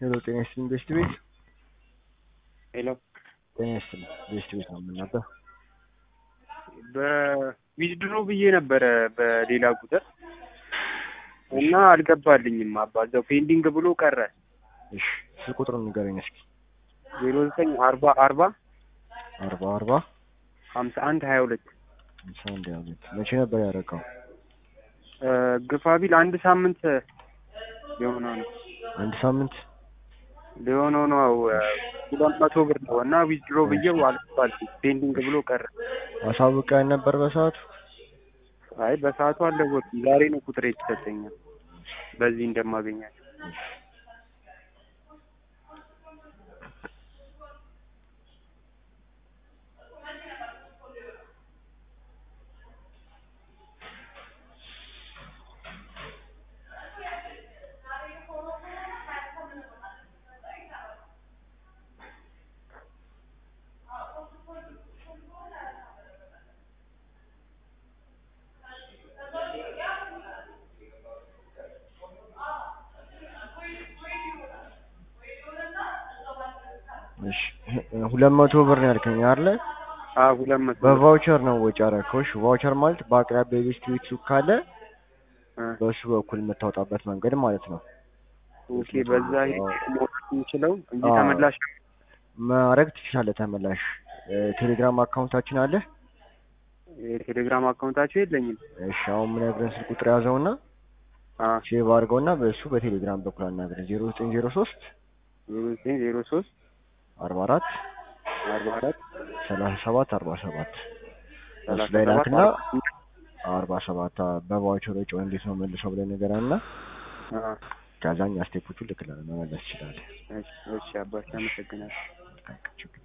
ሄሎ ጤና ይስጥልኝ ቤስት ቤት። ሄሎ ጤና ይስጥልኝ ቤስት ቤት ነው የምናውቀው። በዊዝድሮ ብዬ ነበረ በሌላ ቁጥር እና አልገባልኝም አባ እዛው ፔንዲንግ ብሎ ቀረ። እሺ ስልክ ቁጥሩን ንገረኝ እስኪ። 0940 40 40 51 22 51 መቼ ነበር ያደረገው? ግፋ ቢል አንድ ሳምንት ሊሆነው ነው። አንድ ሳምንት ሊሆነው ነው። 200 ብር ነው እና ዊዝድሮ ብዬው አልገባልኝ ፔንዲንግ ብሎ ቀረ። አሳውቀኸኝ ነበር በሰዓቱ? አይ በሰዓቱ አልደወልኩም። ዛሬ ነው ቁጥር የተሰጠኝ በዚህ እንደማገኛቸው። እሺ 200 ብር ነው ያልከኝ አይደል? 200 በቫውቸር ነው ወጪ ያደረከው? እሺ ቫውቸር ማለት በአቅራቢያ ቤስት ቤት ሱቅ ካለ በሱ በኩል የምታወጣበት መንገድ ማለት ነው። ኦኬ በዛ ሞት እንችለው እንጂ ተመላሽ ማድረግ ትችላለህ። ተመላሽ ቴሌግራም አካውንታችን አለ። የቴሌግራም አካውንታችሁ የለኝም። እሺ አሁን ምን ያግረን ስልክ ቁጥር ያዘውና ሴቭ አድርገውና በሱ በቴሌግራም በኩል አናግረን 0903 44 37 47 እሱ ላይ ላክና 47 በቫውቸር ወጪ እንዴት ነው መልሰው ብለን ነገራና ከዛኛ ስቴፖቹ ልክልህ መመለስ ይችላል። እሺ አባቴ አመሰግናለሁ።